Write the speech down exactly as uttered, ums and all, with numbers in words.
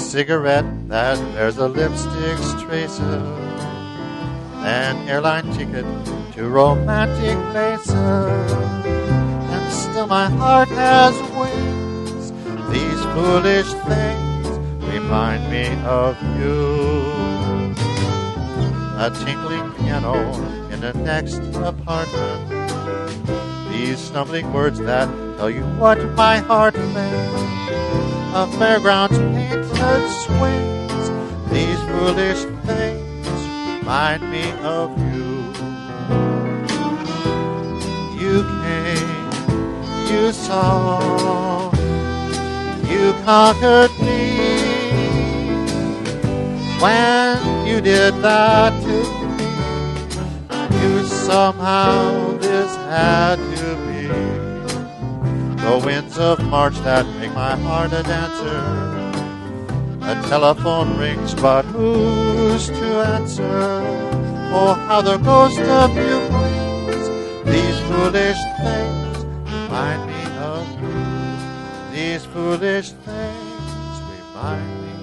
cigarette that bears a lipstick's traces, an airline ticket to romantic places, and still my heart has wings. These foolish things remind me of you. A tinkling piano in the next apartment, these stumbling words that tell you what my heart meant. A fairground's painted swings, these foolish things remind me of you. You came, you saw, you conquered me. When you did that to me, I knew somehow this had to be. The winds of March that make my heart a dancer. A telephone rings, but who's to answer? Oh, how the ghost of you brings these foolish things remind me of you. These foolish things remind me